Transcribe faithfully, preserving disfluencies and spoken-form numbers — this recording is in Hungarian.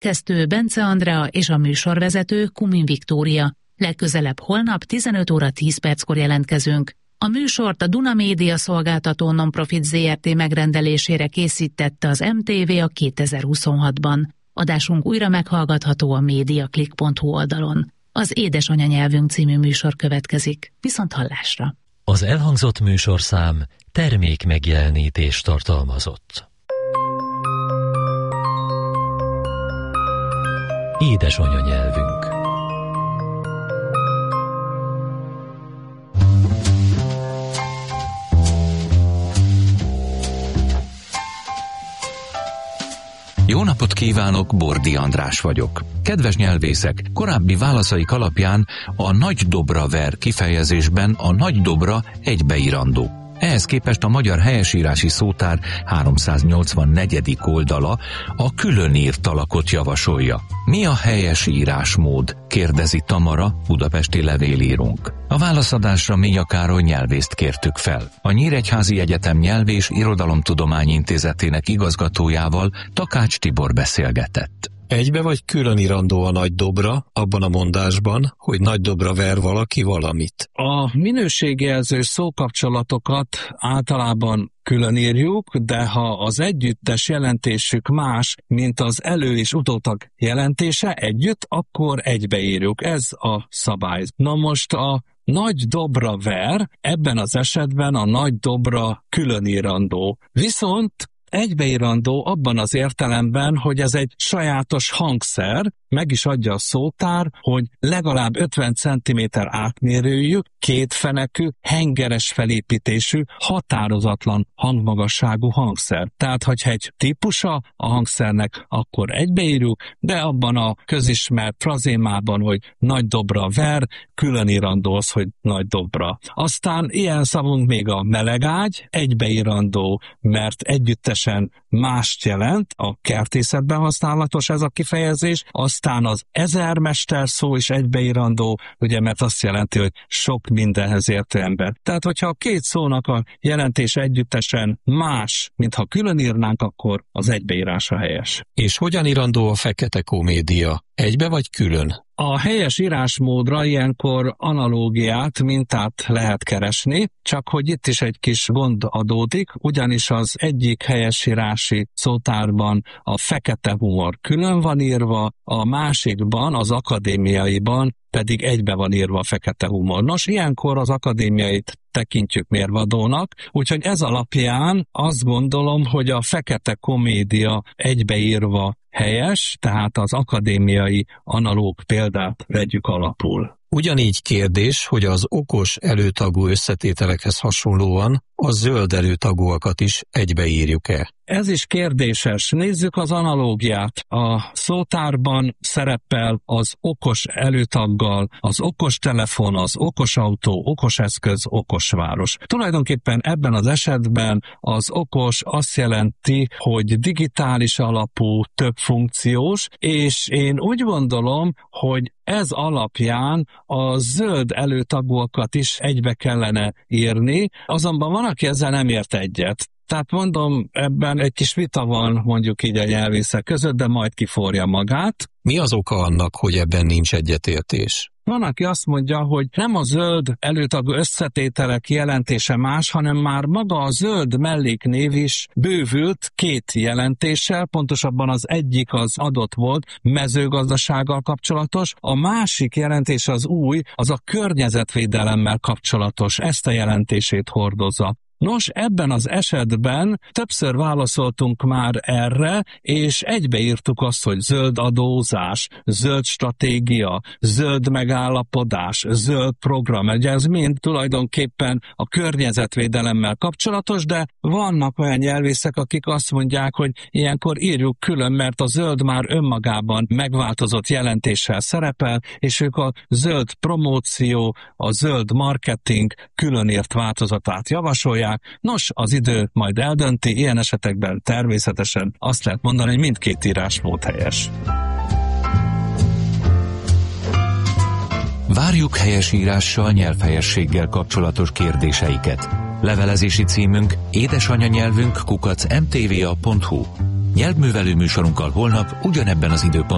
Szerkesztő Bence Andrea és a műsorvezető Kumin Viktória. Legközelebb holnap tizenöt óra tíz perckor jelentkezünk. A műsort a Duna Média Szolgáltató Nonprofit zé er té megrendelésére készítette az em té vé a kétezer-huszonhatban. Adásunk újra meghallgatható a mediaclick pont hu oldalon. Az Édesanyanyelvünk című műsor következik. Viszont hallásra! Az elhangzott műsorszám termék megjelenítést tartalmazott. Édesanyanyelvünk. Jó napot kívánok, Bordi András vagyok. Kedves nyelvészek, korábbi válaszaik alapján a nagy dobra ver kifejezésben a nagy dobra egybeírandó. Ehhez képest a Magyar Helyesírási Szótár háromszáznyolcvannegyedik oldala a különírt alakot javasolja. Mi a helyes írásmód? Kérdezi Tamara, budapesti levélírónk. A válaszadásra Minya Károly nyelvészt kértük fel. A Nyíregyházi Egyetem Nyelv és Irodalomtudományi Intézetének igazgatójával Takács Tibor beszélgetett. Egybe vagy külön írandó a nagy dobra abban a mondásban, hogy nagy dobra ver valaki valamit? A minőségjelző szókapcsolatokat általában külön írjuk, de ha az együttes jelentésük más, mint az elő- és utótag jelentése együtt, akkor egybeírjuk. Ez a szabály. Na most a nagy dobra ver, ebben az esetben a nagy dobra külön írandó. Viszont egybeírandó abban az értelemben, hogy ez egy sajátos hangszer, meg is adja a szótár, hogy legalább ötven centiméter átmérőjű, kétfenekű, hengeres felépítésű, határozatlan hangmagasságú hangszer. Tehát, hogyha egy típusa a hangszernek, akkor egybeírjuk, de abban a közismert frazémában, hogy nagy dobra ver, külön írandó az, hogy nagy dobra. Aztán ilyen szavunk még a melegágy, egybeírandó, mert együttesen mást jelent, a kertészetben használatos ez a kifejezés, aztán az ezermester szó is egybeírandó, ugye, mert azt jelenti, hogy sok mindenhez értő ember. Tehát, hogyha a két szónak a jelentés együttesen más, mint ha külön írnánk, akkor az egybeírása helyes. És hogyan írandó a fekete komédia? Egybe vagy külön? A helyes írásmódra ilyenkor analógiát, mintát lehet keresni, csak hogy itt is egy kis gond adódik, ugyanis az egyik helyesírási szótárban a fekete humor külön van írva, a másikban, az akadémiaiban pedig egybe van írva a fekete humor. Nos, ilyenkor az akadémiait tekintjük mérvadónak, úgyhogy ez alapján azt gondolom, hogy a fekete komédia egybeírva helyes, tehát az akadémiai analóg példát vegyük alapul. Ugyanígy kérdés, hogy az okos előtagú összetételekhez hasonlóan a zöld előtagúakat is egybeírjuk-e? Ez is kérdéses. Nézzük az analógiát. A szótárban szerepel az okos előtaggal, az okos telefon, az okos autó, okos eszköz, okos város. Tulajdonképpen ebben az esetben az okos azt jelenti, hogy digitális alapú, több funkciós, és én úgy gondolom, hogy ez alapján a zöld előtagúakat is egybe kellene írni, azonban van, aki ezzel nem ért egyet. Tehát mondom, ebben egy kis vita van mondjuk így a nyelvészek között, de majd kiforja magát. Mi az oka annak, hogy ebben nincs egyetértés? Van, aki azt mondja, hogy nem a zöld előtagú összetételek jelentése más, hanem már maga a zöld melléknév is bővült két jelentéssel, pontosabban az egyik az adott volt, mezőgazdasággal kapcsolatos, a másik jelentés az új, az a környezetvédelemmel kapcsolatos, ezt a jelentését hordozza. Nos, ebben az esetben többször válaszoltunk már erre, és egybeírtuk azt, hogy zöld adózás, zöld stratégia, zöld megállapodás, zöld program. Ugye ez mind tulajdonképpen a környezetvédelemmel kapcsolatos, de vannak olyan nyelvészek, akik azt mondják, hogy ilyenkor írjuk külön, mert a zöld már önmagában megváltozott jelentéssel szerepel, és ők a zöld promóció, a zöld marketing különírt változatát javasolják. Nos, az idő majd eldönti, ilyen esetekben természetesen azt lehet mondani, hogy mindkét írásmód helyes. Várjuk helyesírással, nyelvhelyességgel kapcsolatos kérdéseiket. Levelezési címünk édesanyanyelvünk kukac em té vé a pont hu. Nyelvművelő műsorunkkal holnap ugyanebben az időpontban